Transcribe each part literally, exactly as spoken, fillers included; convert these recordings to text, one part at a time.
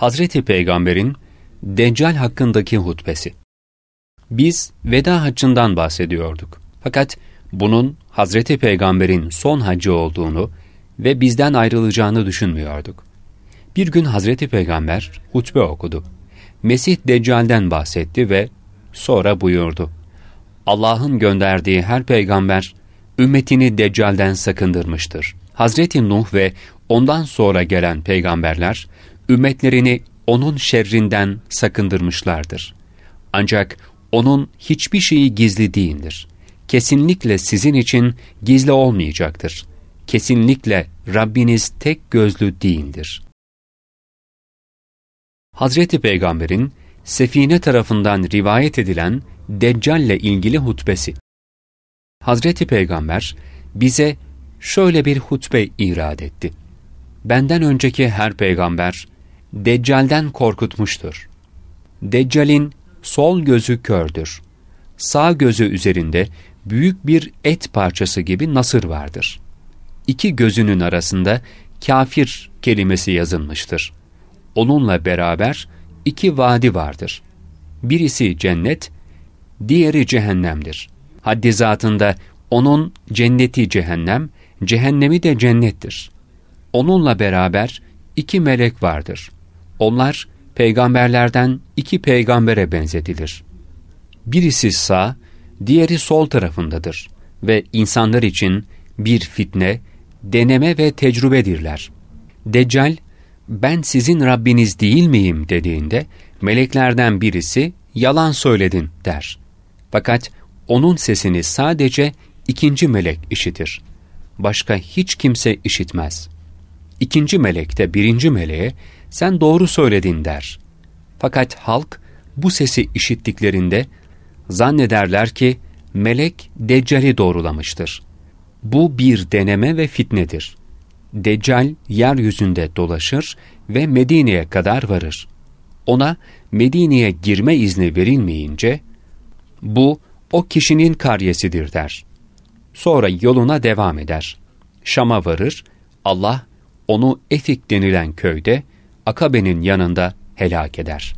Hazreti Peygamber'in Deccal hakkındaki hutbesi. Biz veda haccından bahsediyorduk. Fakat bunun Hazreti Peygamber'in son haccı olduğunu ve bizden ayrılacağını düşünmüyorduk. Bir gün Hazreti Peygamber hutbe okudu. Mesih Deccal'den bahsetti ve sonra buyurdu: Allah'ın gönderdiği her peygamber ümmetini Deccal'den sakındırmıştır. Hazreti Nuh ve ondan sonra gelen peygamberler ümmetlerini onun şerrinden sakındırmışlardır. Ancak onun hiçbir şeyi gizli değildir. Kesinlikle sizin için gizli olmayacaktır. Kesinlikle Rabbiniz tek gözlü değildir. Hazreti Peygamber'in Sefine tarafından rivayet edilen Deccal'le ilgili hutbesi. Hazreti Peygamber bize şöyle bir hutbe irad etti. Benden önceki her peygamber Deccal'den korkutmuştur. Deccal'in sol gözü kördür. Sağ gözü üzerinde büyük bir et parçası gibi nasır vardır. İki gözünün arasında kafir kelimesi yazılmıştır. Onunla beraber iki vadi vardır. Birisi cennet, diğeri cehennemdir. Haddi zatında onun cenneti cehennem, cehennemi de cennettir. Onunla beraber iki melek vardır. Onlar peygamberlerden iki peygambere benzetilir. Birisi sağ, diğeri sol tarafındadır ve insanlar için bir fitne, deneme ve tecrübedirler. Deccal, ben sizin Rabbiniz değil miyim dediğinde meleklerden birisi yalan söyledin der. Fakat onun sesini sadece ikinci melek işitir. Başka hiç kimse işitmez. İkinci melek de birinci meleğe sen doğru söyledin der. Fakat halk bu sesi işittiklerinde zannederler ki melek Deccal'i doğrulamıştır. Bu bir deneme ve fitnedir. Deccal yeryüzünde dolaşır ve Medine'ye kadar varır. Ona Medine'ye girme izni verilmeyince bu o kişinin karyesidir der. Sonra yoluna devam eder. Şam'a varır, Allah onu Efik denilen köyde Akabe'nin yanında helak eder.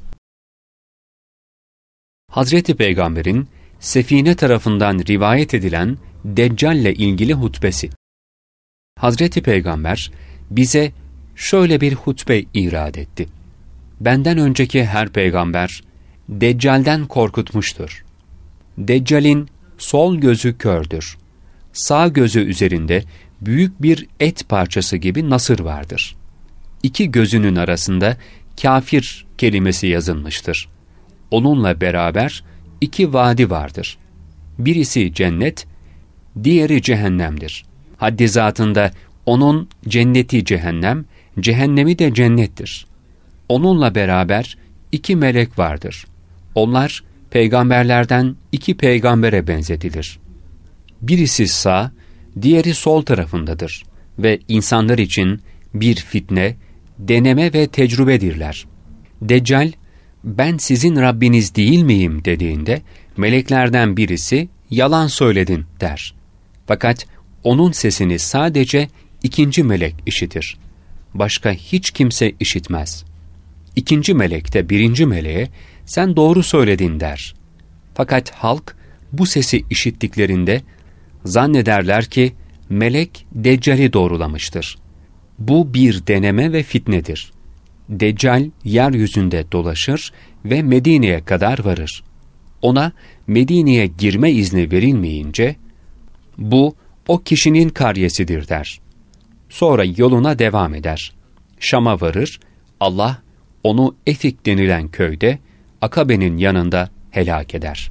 Hazreti Peygamber'in Sefine tarafından rivayet edilen Deccal'le ilgili hutbesi. Hazreti Peygamber bize şöyle bir hutbe irad etti. Benden önceki her peygamber Deccal'den korkutmuştur. Deccal'in sol gözü kördür. Sağ gözü üzerinde büyük bir et parçası gibi nasır vardır. İki gözünün arasında kafir kelimesi yazılmıştır. Onunla beraber iki vadi vardır. Birisi cennet, diğeri cehennemdir. Haddi zatında onun cenneti cehennem, cehennemi de cennettir. Onunla beraber iki melek vardır. Onlar peygamberlerden iki peygambere benzetilir. Birisi sağ, diğeri sol tarafındadır ve insanlar için bir fitne, deneme ve tecrübedirler. Deccal, ben sizin Rabbiniz değil miyim dediğinde meleklerden birisi yalan söyledin der. Fakat onun sesini sadece ikinci melek işitir. Başka hiç kimse işitmez. İkinci melek de birinci meleğe sen doğru söyledin der. Fakat halk bu sesi işittiklerinde zannederler ki melek Deccal'i doğrulamıştır. Bu bir deneme ve fitnedir. Deccal yeryüzünde dolaşır ve Medine'ye kadar varır. Ona Medine'ye girme izni verilmeyince bu o kişinin karyesidir der. Sonra yoluna devam eder. Şam'a varır, Allah onu Efik denilen köyde Akabe'nin yanında helak eder.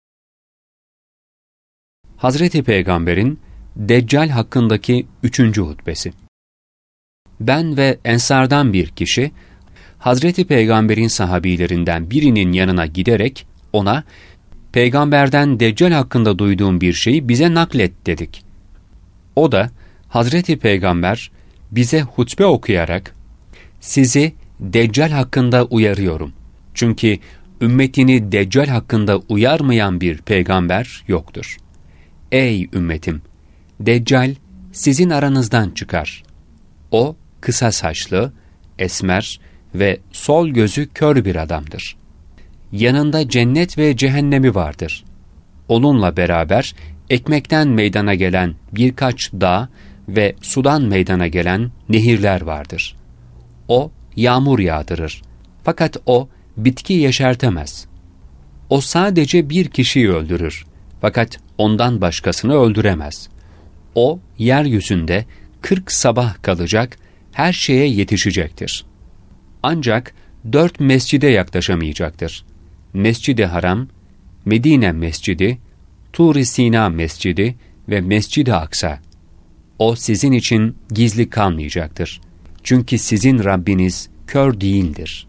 Hazreti Peygamber'in Deccal hakkındaki üçüncü hutbesi. Ben ve Ensardan bir kişi, Hazreti Peygamber'in sahabilerinden birinin yanına giderek ona, Peygamberden Deccal hakkında duyduğum bir şeyi bize naklet dedik. O da, Hazreti Peygamber bize hutbe okuyarak, sizi Deccal hakkında uyarıyorum. Çünkü ümmetini Deccal hakkında uyarmayan bir peygamber yoktur. Ey ümmetim! Deccal sizin aranızdan çıkar. O kısa saçlı, esmer ve sol gözü kör bir adamdır. Yanında cennet ve cehennemi vardır. Onunla beraber ekmekten meydana gelen birkaç dağ ve sudan meydana gelen nehirler vardır. O yağmur yağdırır. Fakat o bitki yeşertemez. O sadece bir kişiyi öldürür. Fakat ondan başkasını öldüremez. O yeryüzünde kırk sabah kalacak, her şeye yetişecektir. Ancak dört mescide yaklaşamayacaktır. Mescid-i Haram, Medine Mescidi, Tur-i Sina Mescidi ve Mescid-i Aksa. O sizin için gizli kalmayacaktır. Çünkü sizin Rabbiniz kör değildir.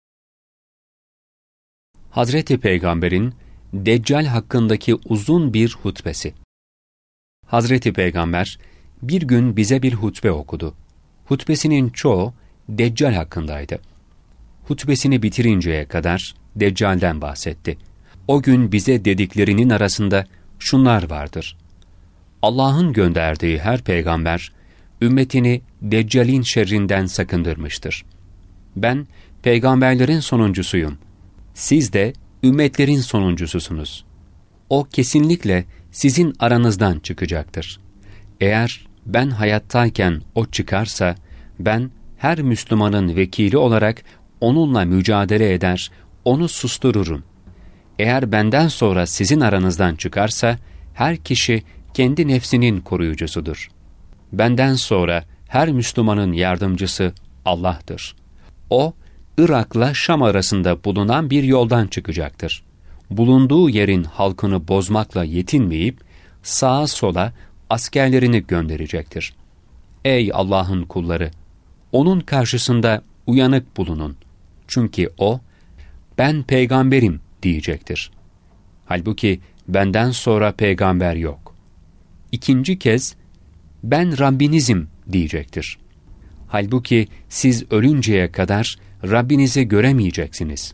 Hazreti Peygamber'in Deccal hakkındaki uzun bir hutbesi. Hazreti Peygamber bir gün bize bir hutbe okudu. Hutbesinin çoğu Deccal hakkındaydı. Hutbesini bitirinceye kadar Deccal'den bahsetti. O gün bize dediklerinin arasında şunlar vardır. Allah'ın gönderdiği her peygamber, ümmetini Deccal'in şerrinden sakındırmıştır. Ben, peygamberlerin sonuncusuyum. Siz de ümmetlerin sonuncususunuz. O kesinlikle sizin aranızdan çıkacaktır. Eğer ben hayattayken o çıkarsa, ben her Müslümanın vekili olarak onunla mücadele eder, onu sustururum. Eğer benden sonra sizin aranızdan çıkarsa, her kişi kendi nefsinin koruyucusudur. Benden sonra her Müslümanın yardımcısı Allah'tır. O, Irak'la Şam arasında bulunan bir yoldan çıkacaktır. Bulunduğu yerin halkını bozmakla yetinmeyip, sağa sola askerlerini gönderecektir. Ey Allah'ın kulları! Onun karşısında uyanık bulunun. Çünkü o, ben peygamberim diyecektir. Halbuki benden sonra peygamber yok. İkinci kez, ben Rabbinizim diyecektir. Halbuki siz ölünceye kadar Rabbinizi göremeyeceksiniz.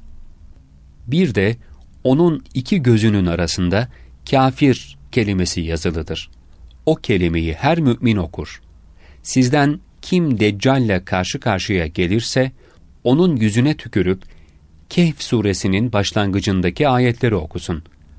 Bir de onun iki gözünün arasında kafir kelimesi yazılıdır. O kelimeyi her mümin okur. Sizden kim Deccal'le karşı karşıya gelirse, onun yüzüne tükürüp Kehf suresinin başlangıcındaki ayetleri okusun.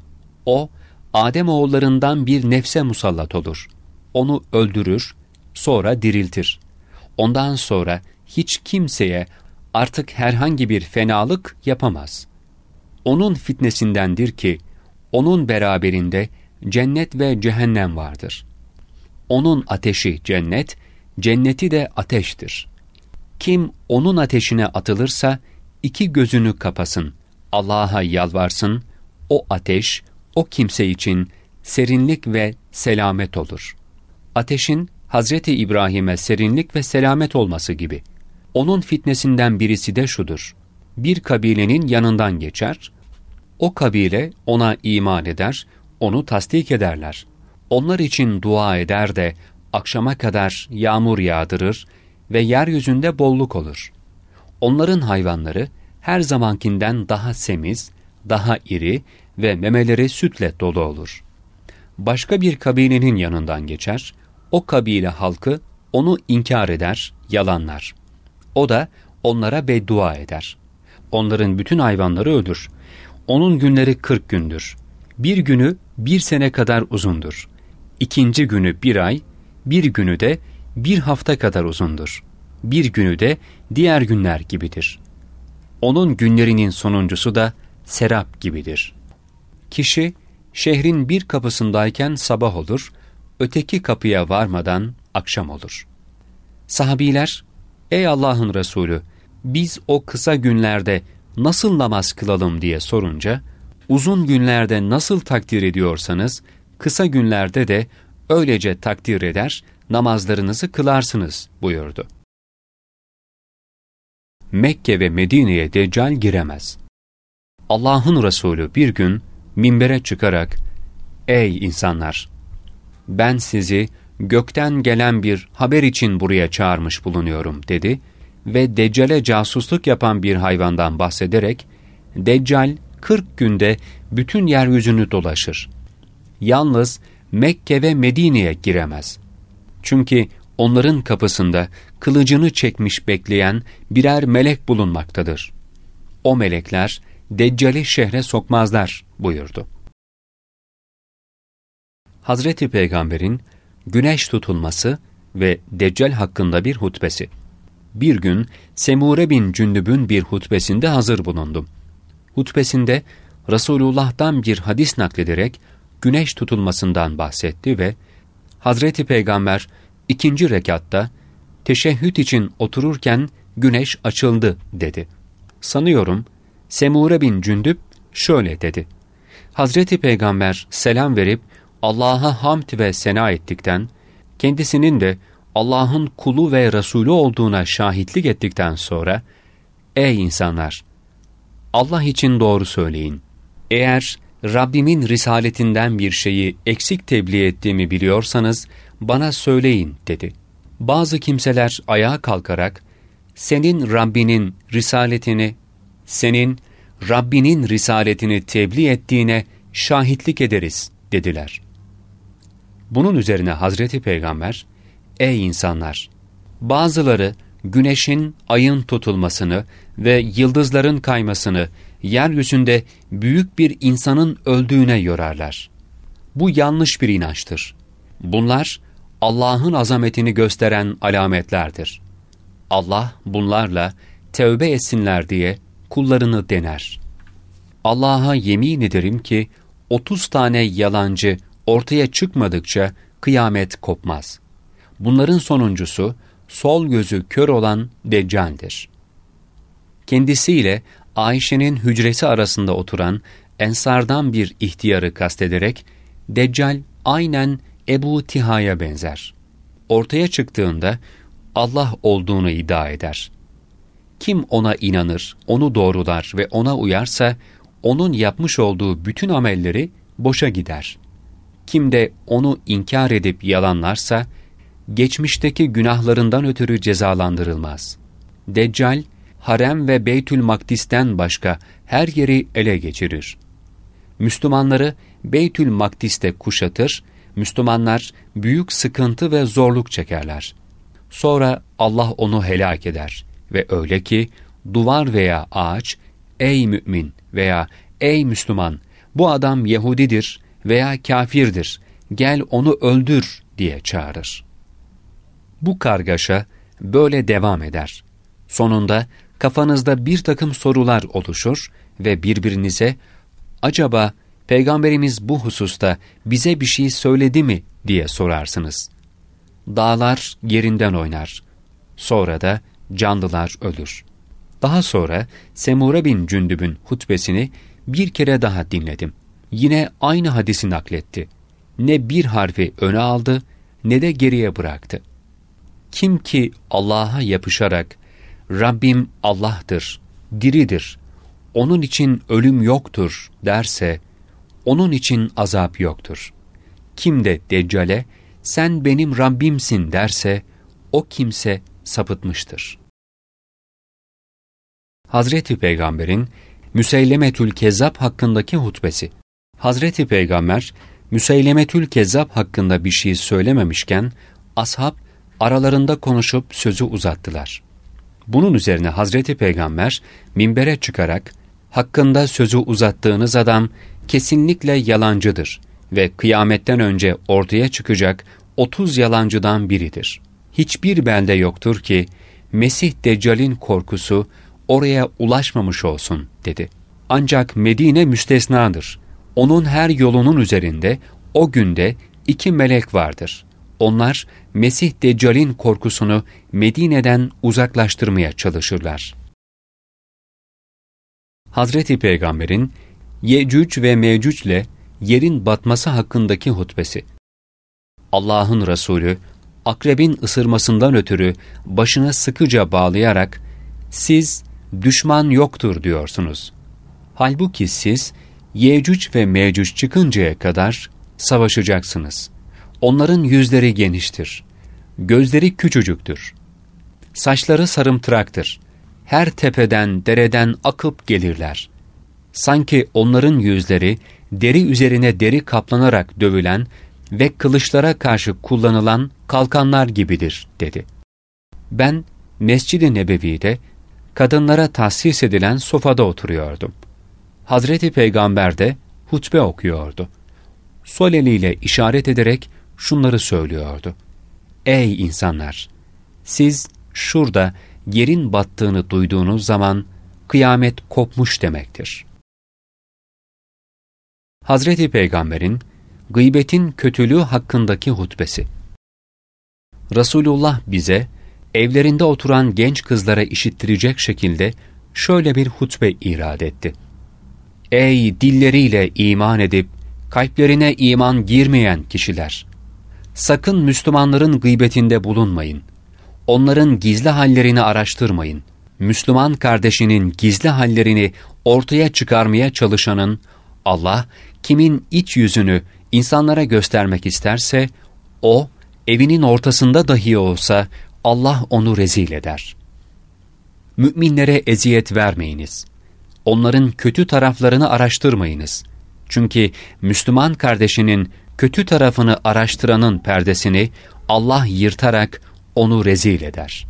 O, Ademoğullarından bir nefse musallat olur. Onu öldürür, sonra diriltir. Ondan sonra hiç kimseye artık herhangi bir fenalık yapamaz. Onun fitnesindendir ki, onun beraberinde cennet ve cehennem vardır. Onun ateşi cennet, cenneti de ateştir. Kim onun ateşine atılırsa, iki gözünü kapasın, Allah'a yalvarsın, o ateş, o kimse için serinlik ve selamet olur. Ateşin, Hazreti İbrahim'e serinlik ve selamet olması gibi. Onun fitnesinden birisi de şudur. Bir kabilenin yanından geçer, o kabile ona iman eder, onu tasdik ederler. Onlar için dua eder de akşama kadar yağmur yağdırır ve yeryüzünde bolluk olur. Onların hayvanları her zamankinden daha semiz, daha iri ve memeleri sütle dolu olur. Başka bir kabilenin yanından geçer, o kabile halkı onu inkar eder, yalanlar. O da onlara beddua eder. Onların bütün hayvanları ölür. Onun günleri kırk gündür. Bir günü bir sene kadar uzundur. İkinci günü bir ay, bir günü de bir hafta kadar uzundur. Bir günü de diğer günler gibidir. Onun günlerinin sonuncusu da serap gibidir. Kişi şehrin bir kapısındayken sabah olur, öteki kapıya varmadan akşam olur. Sahabiler, ey Allah'ın Resulü, biz o kısa günlerde nasıl namaz kılalım diye sorunca, uzun günlerde nasıl takdir ediyorsanız, kısa günlerde de öylece takdir eder, namazlarınızı kılarsınız buyurdu. Mekke ve Medine'ye Deccal giremez. Allah'ın Resulü bir gün minbere çıkarak, ey insanlar! Ben sizi gökten gelen bir haber için buraya çağırmış bulunuyorum dedi ve Deccal'e casusluk yapan bir hayvandan bahsederek, Deccal kırk günde bütün yeryüzünü dolaşır. Yalnız Mekke ve Medine'ye giremez. Çünkü onların kapısında kılıcını çekmiş bekleyen birer melek bulunmaktadır. O melekler Deccal'i şehre sokmazlar buyurdu. Hazreti Peygamber'in güneş tutulması ve Deccal hakkında bir hutbesi. Bir gün Semure bin Cündüb'ün bir hutbesinde hazır bulundum. Hutbesinde Resulullah'tan bir hadis naklederek güneş tutulmasından bahsetti ve Hazreti Peygamber ikinci rekatta teşehhüd için otururken güneş açıldı dedi. Sanıyorum Semure bin Cündüb şöyle dedi. Hazreti Peygamber selam verip Allah'a hamd ve sena ettikten, kendisinin de Allah'ın kulu ve Resulü olduğuna şahitlik ettikten sonra, ''Ey insanlar! Allah için doğru söyleyin. Eğer Rabbimin risaletinden bir şeyi eksik tebliğ ettiğimi biliyorsanız, bana söyleyin.'' dedi. Bazı kimseler ayağa kalkarak, ''Senin Rabbinin risaletini, senin Rabbinin risaletini tebliğ ettiğine şahitlik ederiz.'' dediler. Bunun üzerine Hazreti Peygamber, ''Ey insanlar! Bazıları güneşin, ayın tutulmasını ve yıldızların kaymasını yeryüzünde büyük bir insanın öldüğüne yorarlar. Bu yanlış bir inançtır. Bunlar Allah'ın azametini gösteren alametlerdir. Allah bunlarla tevbe etsinler diye kullarını dener. Allah'a yemin ederim ki otuz tane yalancı ortaya çıkmadıkça kıyamet kopmaz. Bunların sonuncusu sol gözü kör olan Deccal'dir. Kendisiyle Ayşe'nin hücresi arasında oturan Ensardan bir ihtiyarı kastederek, Deccal aynen Ebu Tiha'ya benzer. Ortaya çıktığında Allah olduğunu iddia eder. Kim ona inanır, onu doğrular ve ona uyarsa, onun yapmış olduğu bütün amelleri boşa gider. Kim de onu inkar edip yalanlarsa, geçmişteki günahlarından ötürü cezalandırılmaz. Deccal, harem ve Beytül Makdis'ten başka her yeri ele geçirir. Müslümanları Beytül Makdis'te kuşatır, Müslümanlar büyük sıkıntı ve zorluk çekerler. Sonra Allah onu helak eder ve öyle ki duvar veya ağaç, ''Ey mümin veya ey Müslüman, bu adam Yahudidir veya kafirdir, gel onu öldür.'' diye çağırır. Bu kargaşa böyle devam eder. Sonunda kafanızda bir takım sorular oluşur ve birbirinize, acaba Peygamberimiz bu hususta bize bir şey söyledi mi diye sorarsınız. Dağlar yerinden oynar. Sonra da canlılar ölür. Daha sonra Semure bin Cündüb'ün hutbesini bir kere daha dinledim. Yine aynı hadisi nakletti. Ne bir harfi öne aldı ne de geriye bıraktı. Kim ki Allah'a yapışarak Rabbim Allah'tır, diridir, onun için ölüm yoktur derse, onun için azap yoktur. Kim de Deccal'e sen benim Rabbimsin derse, o kimse sapıtmıştır. Hazreti Peygamber'in Müseylemetül Kezzab hakkındaki hutbesi. Hazreti Peygamber Müseylemetül Kezzab hakkında bir şey söylememişken, ashab aralarında konuşup sözü uzattılar. Bunun üzerine Hazreti Peygamber minbere çıkarak, hakkında sözü uzattığınız adam kesinlikle yalancıdır ve kıyametten önce ortaya çıkacak otuz yalancıdan biridir. Hiçbir belde yoktur ki Mesih Deccal'in korkusu oraya ulaşmamış olsun dedi. Ancak Medine müstesnadır. Onun her yolunun üzerinde o günde iki melek vardır. Onlar Mesih Deccal'in korkusunu Medine'den uzaklaştırmaya çalışırlar. Hazreti Peygamber'in Yecüc ve Mecüc'le yerin batması hakkındaki hutbesi. Allah'ın Resulü akrebin ısırmasından ötürü başına sıkıca bağlayarak siz düşman yoktur diyorsunuz. Halbuki siz Yecüc ve Mecüc çıkıncaya kadar savaşacaksınız. Onların yüzleri geniştir. Gözleri küçücüktür. Saçları sarımtıraktır. Her tepeden, dereden akıp gelirler. Sanki onların yüzleri deri üzerine deri kaplanarak dövülen ve kılıçlara karşı kullanılan kalkanlar gibidir, dedi. Ben Mescid-i Nebevi'de kadınlara tahsis edilen sofada oturuyordum. Hazreti Peygamber de hutbe okuyordu. Sol eliyle işaret ederek şunları söylüyordu. Ey insanlar! Siz şurada yerin battığını duyduğunuz zaman kıyamet kopmuş demektir. Hazreti Peygamber'in gıybetin kötülüğü hakkındaki hutbesi. Resulullah bize evlerinde oturan genç kızlara işittirecek şekilde şöyle bir hutbe irad etti. Ey dilleriyle iman edip kalplerine iman girmeyen kişiler! Sakın Müslümanların gıybetinde bulunmayın. Onların gizli hallerini araştırmayın. Müslüman kardeşinin gizli hallerini ortaya çıkarmaya çalışanın, Allah kimin iç yüzünü insanlara göstermek isterse, o evinin ortasında dahi olsa Allah onu rezil eder. Müminlere eziyet vermeyiniz. Onların kötü taraflarını araştırmayınız. Çünkü Müslüman kardeşinin kötü tarafını araştıranın perdesini Allah yırtarak onu rezil eder.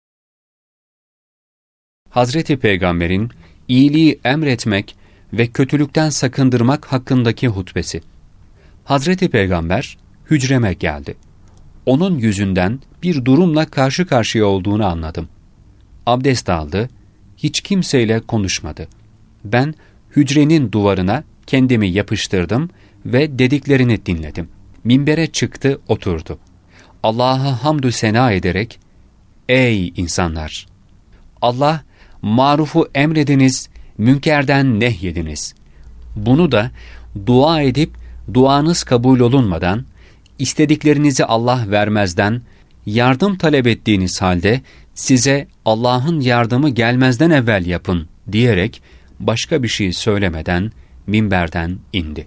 Hazreti Peygamber'in iyiliği emretmek ve kötülükten sakındırmak hakkındaki hutbesi. Hazreti Peygamber hücreme geldi. Onun yüzünden bir durumla karşı karşıya olduğunu anladım. Abdest aldı, hiç kimseyle konuşmadı. Ben hücrenin duvarına kendimi yapıştırdım ve dediklerini dinledim. Minbere çıktı, oturdu. Allah'a hamdü sena ederek, ey insanlar! Allah, marufu emrediniz, münkerden nehyediniz. Bunu da dua edip duanız kabul olunmadan, istediklerinizi Allah vermezden, yardım talep ettiğiniz halde size Allah'ın yardımı gelmezden evvel yapın diyerek başka bir şey söylemeden minberden indi.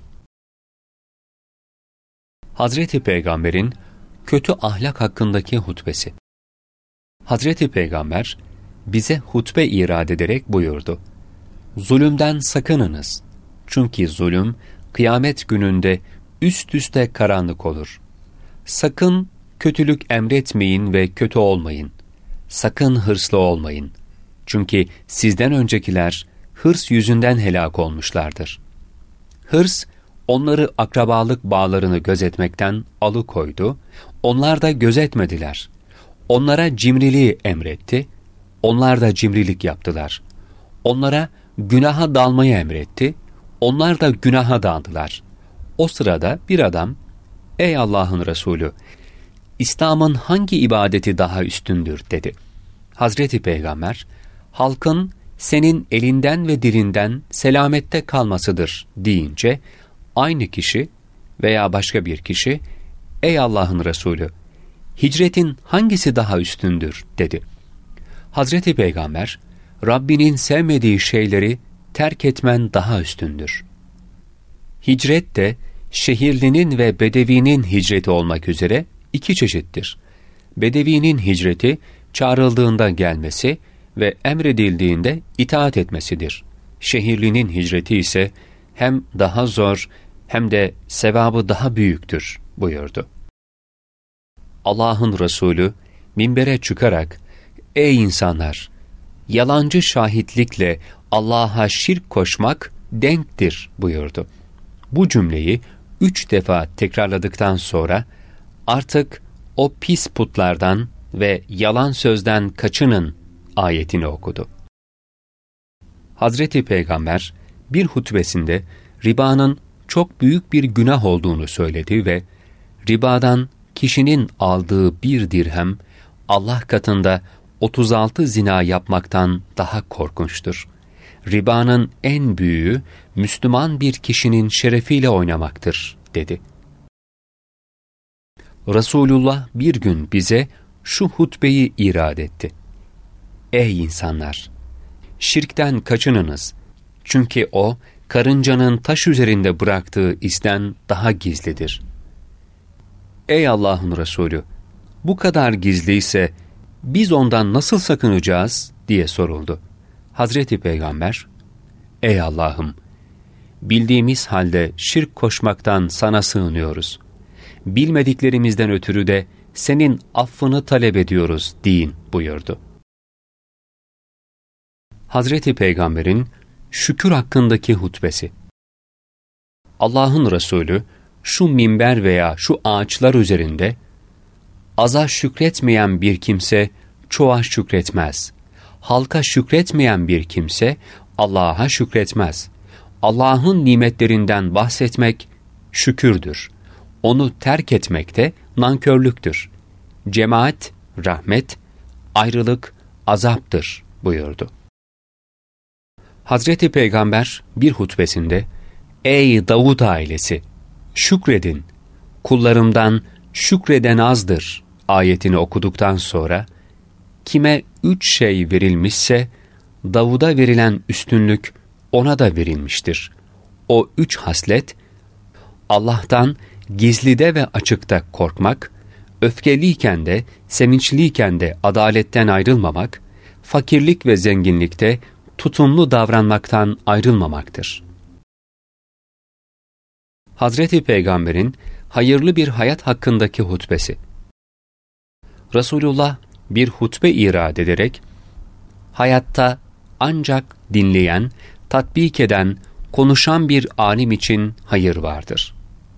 Hazreti Peygamber'in kötü ahlak hakkındaki hutbesi. Hazreti Peygamber bize hutbe irad ederek buyurdu. Zulümden sakınınız. Çünkü zulüm kıyamet gününde üst üste karanlık olur. Sakın kötülük emretmeyin ve kötü olmayın. Sakın hırslı olmayın. Çünkü sizden öncekiler hırs yüzünden helak olmuşlardır. Hırs, onları akrabalık bağlarını gözetmekten alıkoydu, onlar da gözetmediler. Onlara cimriliği emretti, onlar da cimrilik yaptılar. Onlara günaha dalmayı emretti, onlar da günaha daldılar. O sırada bir adam, ''Ey Allah'ın Resulü, İslam'ın hangi ibadeti daha üstündür?'' dedi. Hazreti Peygamber, halkın senin elinden ve dilinden selamette kalmasıdır deyince, aynı kişi veya başka bir kişi, ''Ey Allah'ın Resulü, hicretin hangisi daha üstündür?'' dedi. Hazreti Peygamber, Rabbinin sevmediği şeyleri terk etmen daha üstündür. Hicret de şehirlinin ve bedevinin hicreti olmak üzere iki çeşittir. Bedevinin hicreti, çağrıldığında gelmesi ve emredildiğinde itaat etmesidir. Şehirlinin hicreti ise hem daha zor hem de sevabı daha büyüktür buyurdu. Allah'ın Resulü minbere çıkarak, ''Ey insanlar! Yalancı şahitlikle Allah'a şirk koşmak denktir.'' buyurdu. Bu cümleyi üç defa tekrarladıktan sonra artık o pis putlardan ve yalan sözden kaçının ayetini okudu. Hazreti Peygamber bir hutbesinde ribanın çok büyük bir günah olduğunu söyledi ve ribadan kişinin aldığı bir dirhem Allah katında otuz altı zina yapmaktan daha korkunçtur. Ribanın en büyüğü Müslüman bir kişinin şerefiyle oynamaktır, dedi. Resulullah bir gün bize şu hutbeyi irad etti. Ey insanlar! Şirkten kaçınınız. Çünkü o, karıncanın taş üzerinde bıraktığı izden daha gizlidir. Ey Allah'ın Resulü! Bu kadar gizliyse biz ondan nasıl sakınacağız diye soruldu. Hazreti Peygamber, ey Allah'ım! Bildiğimiz halde şirk koşmaktan sana sığınıyoruz. bilmediklerimizden ötürü de senin affını talep ediyoruz deyin buyurdu. Hazreti Peygamber'in şükür hakkındaki hutbesi. Allah'ın Resulü şu minber veya şu ağaçlar üzerinde aza şükretmeyen bir kimse çoğa şükretmez. Halka şükretmeyen bir kimse Allah'a şükretmez. Allah'ın nimetlerinden bahsetmek şükürdür. Onu terk etmek de nankörlüktür. Cemaat, rahmet, ayrılık, azaptır buyurdu. Hazreti Peygamber bir hutbesinde, ''Ey Davud ailesi, şükredin, kullarımdan şükreden azdır.'' ayetini okuduktan sonra, kime üç şey verilmişse, Davud'a verilen üstünlük ona da verilmiştir. O üç haslet, Allah'tan gizlide ve açıkta korkmak, öfkeliyken de, sevinçliyken de adaletten ayrılmamak, fakirlik ve zenginlikte tutumlu davranmaktan ayrılmamaktır. Hazreti Peygamber'in hayırlı bir hayat hakkındaki hutbesi. Resulullah bir hutbe irad ederek, hayatta ancak dinleyen, tatbik eden, konuşan bir alim için hayır vardır.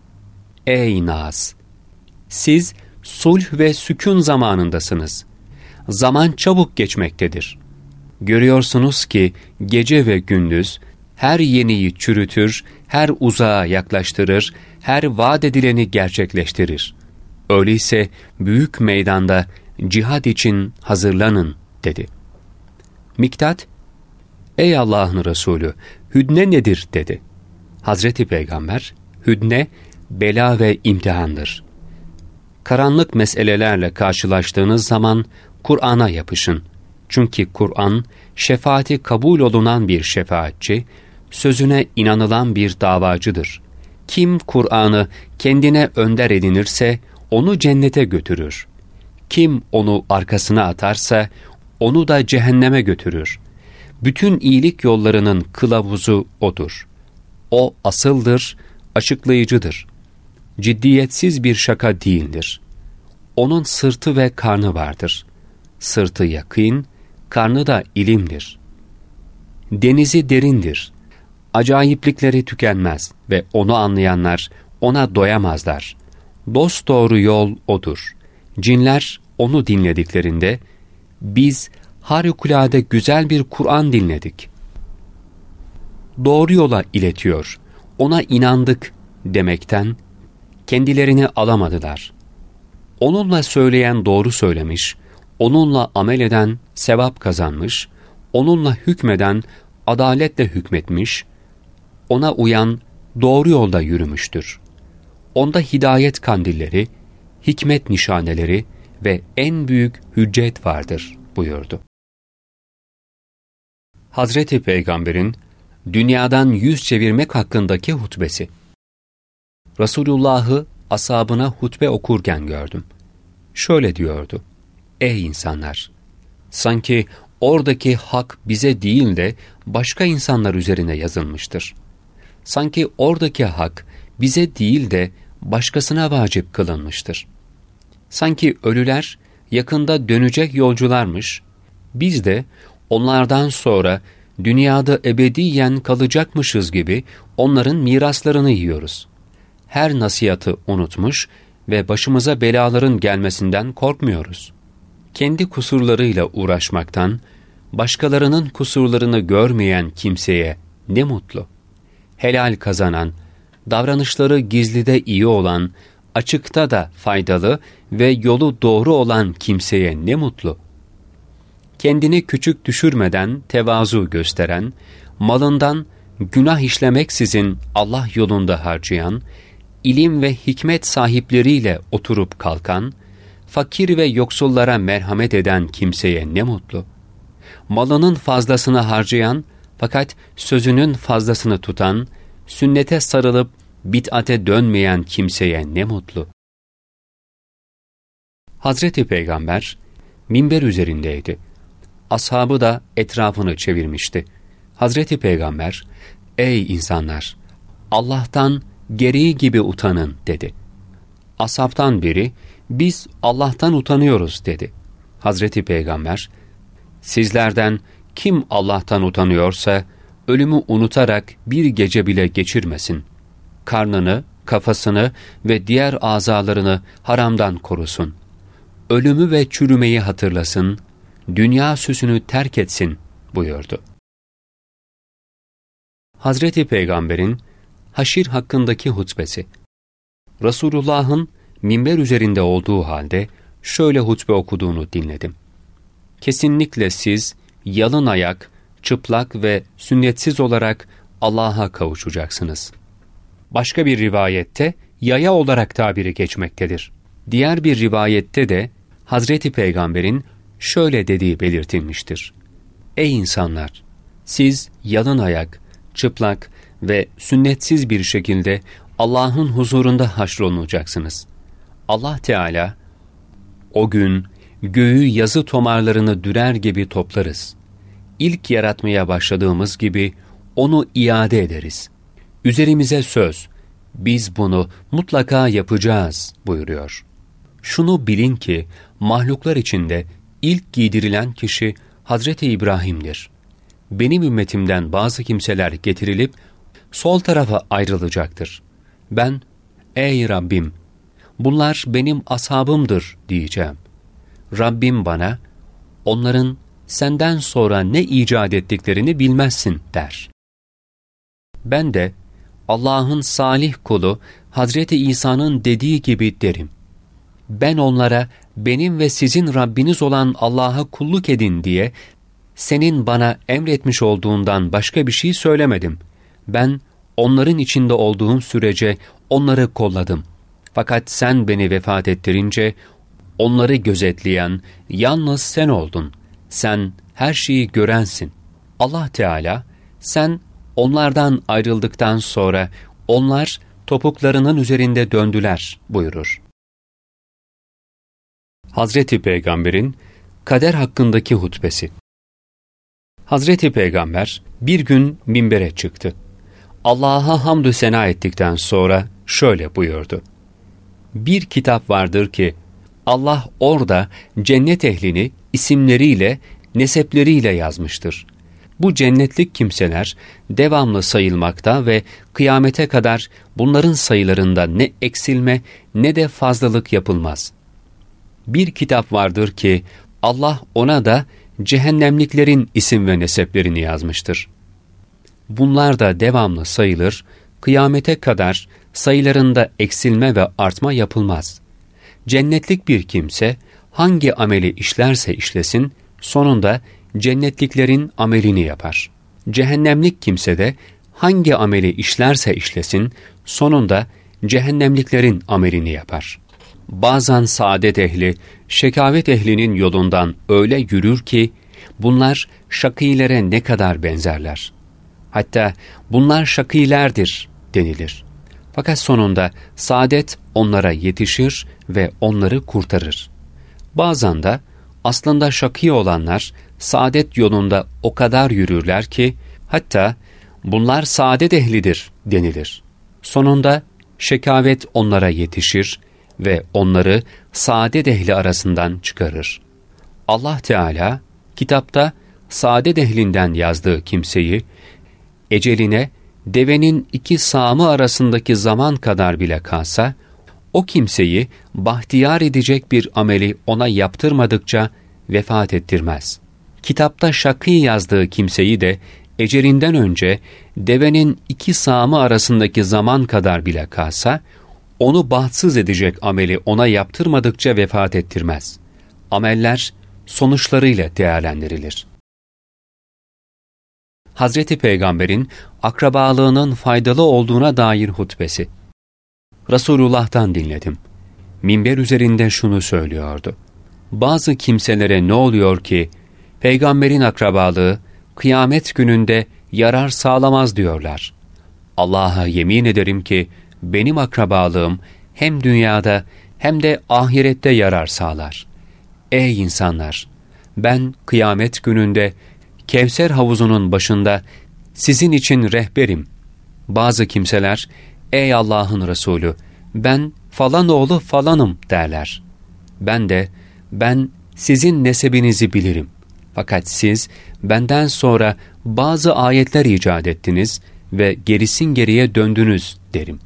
Ey Nas! Siz sulh ve sükun zamanındasınız. Zaman çabuk geçmektedir. Görüyorsunuz ki gece ve gündüz her yeniyi çürütür, her uzağa yaklaştırır, her vaat edileni gerçekleştirir. Öyleyse büyük meydanda cihad için hazırlanın dedi. Miktat, ey Allah'ın Resulü, hüdne nedir dedi. Hazreti Peygamber, hüdne bela ve imtihandır. Karanlık meselelerle karşılaştığınız zaman Kur'an'a yapışın. Çünkü Kur'an, şefaati kabul olunan bir şefaatçi, sözüne inanılan bir davacıdır. Kim Kur'an'ı kendine önder edinirse, onu cennete götürür. Kim onu arkasına atarsa, onu da cehenneme götürür. Bütün iyilik yollarının kılavuzu O'dur. O asıldır, açıklayıcıdır. Ciddiyetsiz bir şaka değildir. Onun sırtı ve karnı vardır. Sırtı yakîn, karnı da ilimdir. Denizi derindir. Acayiplikleri tükenmez ve onu anlayanlar ona doyamazlar. Dosdoğru yol O'dur. Cinler onu dinlediklerinde, biz harikulade güzel bir Kur'an dinledik. Doğru yola iletiyor, ona inandık demekten kendilerini alamadılar. Onunla söyleyen doğru söylemiş, onunla amel eden sevap kazanmış, onunla hükmeden adaletle hükmetmiş, ona uyan doğru yolda yürümüştür. Onda hidayet kandilleri, hikmet nişaneleri ve en büyük hüccet vardır buyurdu. Hazreti Peygamber'in dünyadan yüz çevirmek hakkındaki hutbesi. Resulullah'ı ashabına hutbe okurken gördüm. Şöyle diyordu: ey insanlar! Sanki oradaki hak bize değil de başka insanlar üzerine yazılmıştır. Sanki oradaki hak bize değil de başkasına vacip kılınmıştır. Sanki ölüler yakında dönecek yolcularmış, biz de onlardan sonra dünyada ebediyen kalacakmışız gibi onların miraslarını yiyoruz. Her nasihatı unutmuş ve başımıza belaların gelmesinden korkmuyoruz. Kendi kusurlarıyla uğraşmaktan, başkalarının kusurlarını görmeyen kimseye ne mutlu. Helal kazanan, davranışları gizlide iyi olan, açıkta da faydalı ve yolu doğru olan kimseye ne mutlu. Kendini küçük düşürmeden tevazu gösteren, malından günah işlemeksizin Allah yolunda harcayan, ilim ve hikmet sahipleriyle oturup kalkan, fakir ve yoksullara merhamet eden kimseye ne mutlu. Malının fazlasını harcayan fakat sözünün fazlasını tutan, sünnete sarılıp bid'ate dönmeyen kimseye ne mutlu. Hazreti Peygamber minber üzerindeydi. Ashabı da etrafını çevirmişti. Hazreti Peygamber, ey insanlar! Allah'tan gereği gibi utanın dedi. Ashabtan biri, biz Allah'tan utanıyoruz dedi. Hazreti Peygamber, sizlerden kim Allah'tan utanıyorsa, ölümü unutarak bir gece bile geçirmesin. Karnını, kafasını ve diğer azalarını haramdan korusun. Ölümü ve çürümeyi hatırlasın, dünya süsünü terk etsin buyurdu. Hazreti Peygamber'in haşir hakkındaki hutbesi. Resulullah'ın minber üzerinde olduğu halde şöyle hutbe okuduğunu dinledim. Kesinlikle siz yalın ayak, çıplak ve sünnetsiz olarak Allah'a kavuşacaksınız. Başka bir rivayette yaya olarak tabiri geçmektedir. Diğer bir rivayette de Hazreti Peygamber'in şöyle dediği belirtilmiştir. Ey insanlar! Siz yalın ayak, çıplak ve sünnetsiz bir şekilde Allah'ın huzurunda haşrolunacaksınız. Allah Teala, o gün göğü yazı tomarlarını dürer gibi toplarız. İlk yaratmaya başladığımız gibi onu iade ederiz. Üzerimize söz, biz bunu mutlaka yapacağız buyuruyor. Şunu bilin ki mahluklar içinde ilk giydirilen kişi Hazreti İbrahim'dir. Benim ümmetimden bazı kimseler getirilip sol tarafa ayrılacaktır. Ben, ey Rabbim, bunlar benim ashabımdır diyeceğim. Rabbim bana, onların senden sonra ne icat ettiklerini bilmezsin der. Ben de Allah'ın salih kulu Hazreti İsa'nın dediği gibi derim. Ben onlara benim ve sizin Rabbiniz olan Allah'a kulluk edin diye senin bana emretmiş olduğundan başka bir şey söylemedim. Ben onların içinde olduğum sürece onları kolladım. Fakat sen beni vefat ettirince onları gözetleyen yalnız sen oldun. Sen her şeyi görensin. Allah Teala, sen onlardan ayrıldıktan sonra onlar topuklarının üzerinde döndüler buyurur. Hazreti Peygamber'in kader hakkındaki hutbesi. Hazreti Peygamber bir gün minbere çıktı. Allah'a hamdü sena ettikten sonra şöyle buyurdu. Bir kitap vardır ki Allah orada cennet ehlini isimleriyle, nesepleriyle yazmıştır. Bu cennetlik kimseler devamlı sayılmakta ve kıyamete kadar bunların sayılarında ne eksilme ne de fazlalık yapılmaz. Bir kitap vardır ki Allah ona da cehennemliklerin isim ve neseplerini yazmıştır. Bunlar da devamlı sayılır, kıyamete kadar sayılarında eksilme ve artma yapılmaz. Cennetlik bir kimse hangi ameli işlerse işlesin, sonunda cennetliklerin amelini yapar. Cehennemlik kimse de hangi ameli işlerse işlesin, sonunda cehennemliklerin amelini yapar. Bazen saadet ehli, şekavet ehlinin yolundan öyle yürür ki, bunlar şakilere ne kadar benzerler. Hatta bunlar şakilerdir denilir. Fakat sonunda saadet onlara yetişir ve onları kurtarır. Bazen de aslında şakî olanlar saadet yolunda o kadar yürürler ki hatta bunlar saadet ehlidir denilir. Sonunda şekavet onlara yetişir ve onları saadet ehli arasından çıkarır. Allah Teala kitapta saadet ehlinden yazdığı kimseyi eceline devenin iki sağımı arasındaki zaman kadar bile kalsa, o kimseyi bahtiyar edecek bir ameli ona yaptırmadıkça vefat ettirmez. Kitapta şakî yazdığı kimseyi de ecelinden önce devenin iki sağımı arasındaki zaman kadar bile kalsa, onu bahtsız edecek ameli ona yaptırmadıkça vefat ettirmez. Ameller sonuçlarıyla değerlendirilir. Hazreti Peygamber'in akrabalığının faydalı olduğuna dair hutbesi. Resulullah'tan dinledim. Minber üzerinde şunu söylüyordu. Bazı kimselere ne oluyor ki, Peygamber'in akrabalığı kıyamet gününde yarar sağlamaz diyorlar. Allah'a yemin ederim ki, benim akrabalığım hem dünyada hem de ahirette yarar sağlar. Ey insanlar! Ben kıyamet gününde Kevser havuzunun başında sizin için rehberim. Bazı kimseler, ey Allah'ın Resulü, ben falan oğlu falanım derler. Ben de ben sizin nesebinizi bilirim. Fakat siz benden sonra bazı ayetler icat ettiniz ve gerisin geriye döndünüz derim.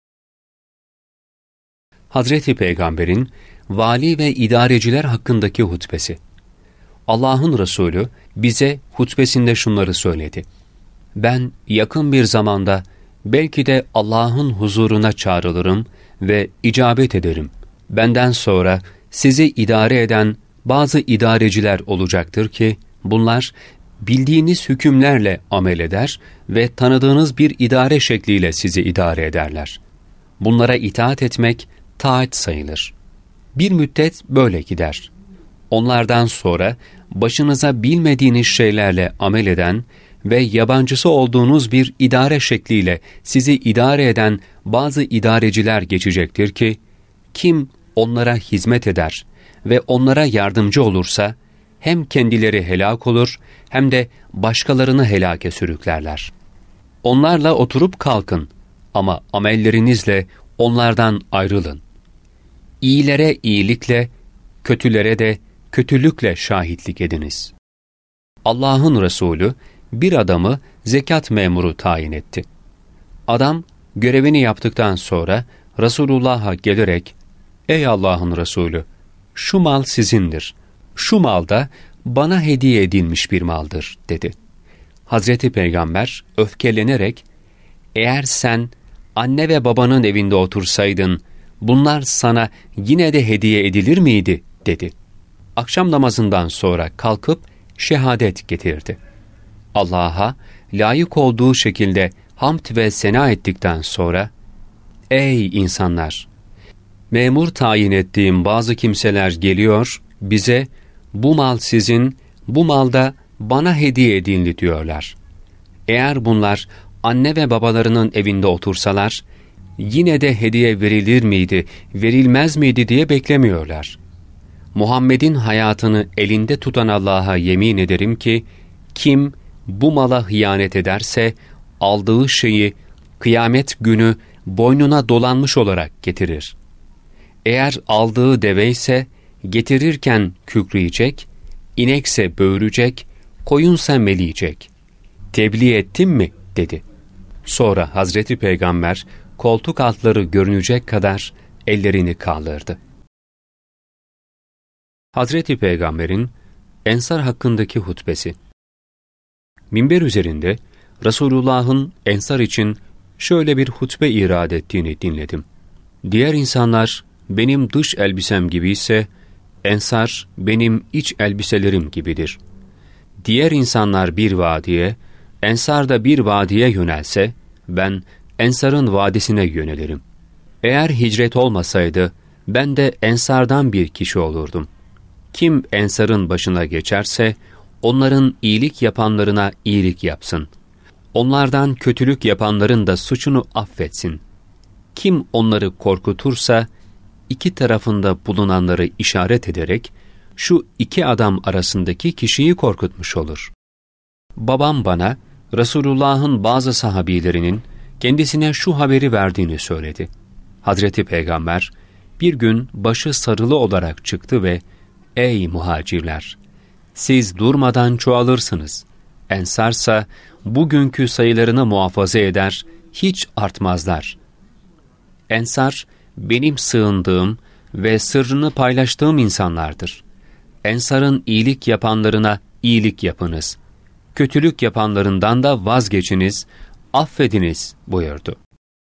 Hazreti Peygamber'in vali ve idareciler hakkındaki hutbesi. Allah'ın Resulü bize hutbesinde şunları söyledi. Ben yakın bir zamanda belki de Allah'ın huzuruna çağrılırım ve icabet ederim. Benden sonra sizi idare eden bazı idareciler olacaktır ki, bunlar bildiğiniz hükümlerle amel eder ve tanıdığınız bir idare şekliyle sizi idare ederler. Bunlara itaat etmek taat sayılır. Bir müddet böyle gider. Onlardan sonra başınıza bilmediğiniz şeylerle amel eden ve yabancısı olduğunuz bir idare şekliyle sizi idare eden bazı idareciler geçecektir ki, kim onlara hizmet eder ve onlara yardımcı olursa, hem kendileri helak olur hem de başkalarını helake sürüklerler. Onlarla oturup kalkın ama amellerinizle onlardan ayrılın. İyilere iyilikle, kötülere de kötülükle şahitlik ediniz. Allah'ın Resulü bir adamı zekat memuru tayin etti. Adam görevini yaptıktan sonra Resulullah'a gelerek, "Ey Allah'ın Resulü, şu mal sizindir. Şu mal da bana hediye edilmiş bir maldır," dedi. Hazreti Peygamber öfkelenerek, "Eğer sen anne ve babanın evinde otursaydın, bunlar sana yine de hediye edilir miydi?" dedi. Akşam namazından sonra kalkıp şehadet getirdi. Allah'a layık olduğu şekilde hamd ve sena ettikten sonra, "Ey insanlar! Memur tayin ettiğim bazı kimseler geliyor, bize bu mal sizin, bu mal da bana hediye edildi diyorlar. Eğer bunlar anne ve babalarının evinde otursalar, yine de hediye verilir miydi, verilmez miydi diye beklemiyorlar. Muhammed'in hayatını elinde tutan Allah'a yemin ederim ki, kim bu mala hıyanet ederse, aldığı şeyi kıyamet günü boynuna dolanmış olarak getirir. Eğer aldığı deve ise getirirken kükreyecek, inekse böğürecek, koyunsa meleyecek. Tebliğ ettim mi?" dedi. Sonra Hazreti Peygamber koltuk altları görünecek kadar ellerini kaldırdı. Hazreti Peygamber'in Ensar hakkındaki hutbesi. Minber üzerinde Resulullah'ın Ensar için şöyle bir hutbe irad ettiğini dinledim. "Diğer insanlar benim dış elbisem gibi ise, Ensar benim iç elbiselerim gibidir. Diğer insanlar bir vadiye, Ensar da bir vadiye yönelse, ben Ensar'ın vadisine yönelirim. Eğer hicret olmasaydı, ben de Ensar'dan bir kişi olurdum. Kim Ensar'ın başına geçerse, onların iyilik yapanlarına iyilik yapsın. Onlardan kötülük yapanların da suçunu affetsin. Kim onları korkutursa, iki tarafında bulunanları işaret ederek, şu iki adam arasındaki kişiyi korkutmuş olur. Babam bana, Resulullah'ın bazı sahabilerinin kendisine şu haberi verdiğini söyledi. Hazreti Peygamber, bir gün başı sarılı olarak çıktı ve, ''Ey muhacirler! Siz durmadan çoğalırsınız. Ensarsa bugünkü sayılarını muhafaza eder, hiç artmazlar. Ensar, benim sığındığım ve sırrını paylaştığım insanlardır. Ensar'ın iyilik yapanlarına iyilik yapınız. Kötülük yapanlarından da vazgeçiniz, affediniz," buyurdu.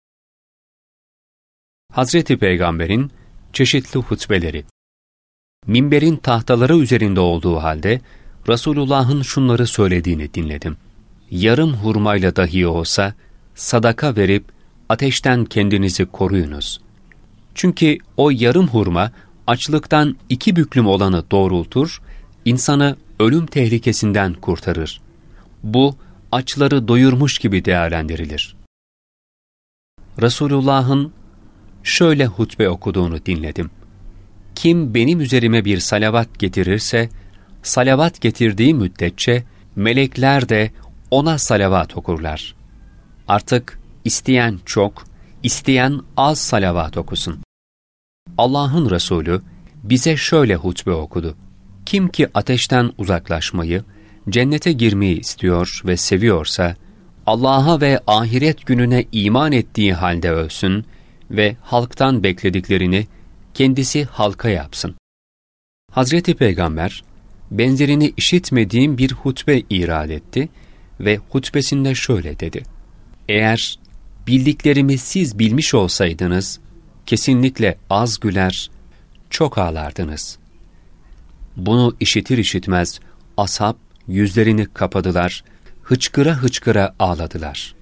Hazreti Peygamber'in çeşitli hutbeleri. Minberin tahtaları üzerinde olduğu halde Resulullah'ın şunları söylediğini dinledim. "Yarım hurmayla dahi olsa sadaka verip ateşten kendinizi koruyunuz. Çünkü o yarım hurma açlıktan iki büklüm olanı doğrultur, insanı ölüm tehlikesinden kurtarır. Bu açları doyurmuş gibi değerlendirilir." Resulullah'ın şöyle hutbe okuduğunu dinledim. "Kim benim üzerime bir salavat getirirse, salavat getirdiği müddetçe melekler de ona salavat okurlar. Artık isteyen çok, isteyen az salavat okusun. Allah'ın Resulü bize şöyle hutbe okudu. Kim ki ateşten uzaklaşmayı, cennete girmeyi istiyor ve seviyorsa, Allah'a ve ahiret gününe iman ettiği halde ölsün ve halktan beklediklerini kendisi halka yapsın. Hazreti Peygamber, benzerini işitmediğim bir hutbe irad etti ve hutbesinde şöyle dedi. Eğer bildiklerimi siz bilmiş olsaydınız, kesinlikle az güler, çok ağlardınız. Bunu işitir işitmez, ashab yüzlerini kapadılar, hıçkıra hıçkıra ağladılar.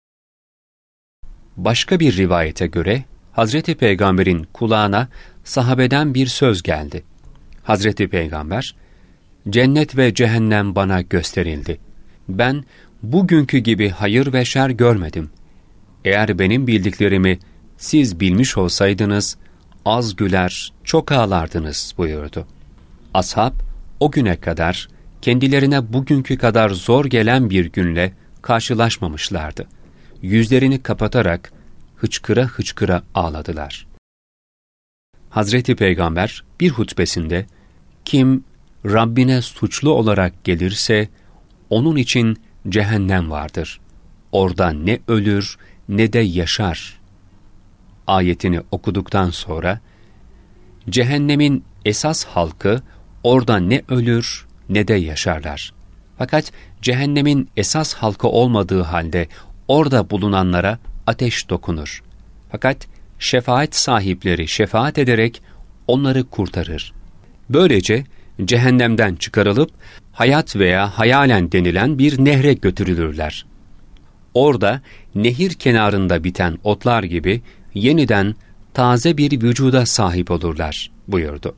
Başka bir rivayete göre, Hazreti Peygamber'in kulağına sahabeden bir söz geldi. Hazreti Peygamber, cennet ve cehennem bana gösterildi. Ben bugünkü gibi hayır ve şer görmedim. Eğer benim bildiklerimi siz bilmiş olsaydınız, az güler, çok ağlardınız buyurdu. Ashab, o güne kadar kendilerine bugünkü kadar zor gelen bir günle karşılaşmamışlardı. Yüzlerini kapatarak hıçkıra hıçkıra ağladılar. Hazreti Peygamber bir hutbesinde, kim Rabbine suçlu olarak gelirse, onun için cehennem vardır. Orada ne ölür ne de yaşar ayetini okuduktan sonra, cehennemin esas halkı orada ne ölür ne de yaşarlar. Fakat cehennemin esas halkı olmadığı halde orada bulunanlara ateş dokunur. Fakat şefaat sahipleri şefaat ederek onları kurtarır. Böylece cehennemden çıkarılıp hayat veya hayalen denilen bir nehre götürülürler. Orada nehir kenarında biten otlar gibi yeniden taze bir vücuda sahip olurlar buyurdu.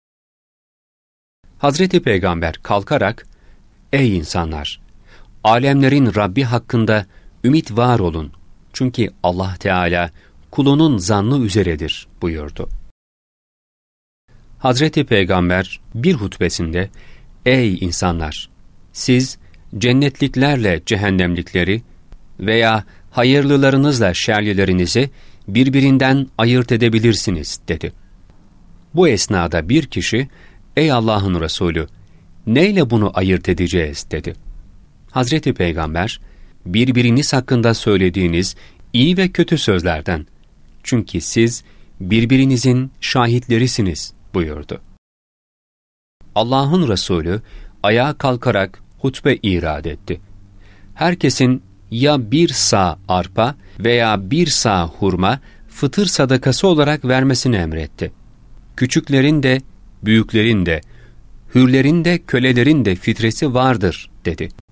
Hazreti Peygamber kalkarak, ey insanlar! Alemlerin Rabbi hakkında ümit var olun. Çünkü Allah Teala kulunun zannı üzeredir buyurdu. Hazreti Peygamber bir hutbesinde, ey insanlar! Siz cennetliklerle cehennemlikleri veya hayırlılarınızla şerlilerinizi birbirinden ayırt edebilirsiniz dedi. Bu esnada bir kişi, ey Allah'ın Resulü, neyle bunu ayırt edeceğiz dedi. Hazreti Peygamber, birbiriniz hakkında söylediğiniz iyi ve kötü sözlerden, çünkü siz birbirinizin şahitlerisiniz buyurdu. Allah'ın Resulü ayağa kalkarak hutbe irad etti. Herkesin ya bir sağ arpa veya bir sağ hurma fıtır sadakası olarak vermesini emretti. Küçüklerin de, büyüklerin de, hürlerin de, kölelerin de fitresi vardır dedi.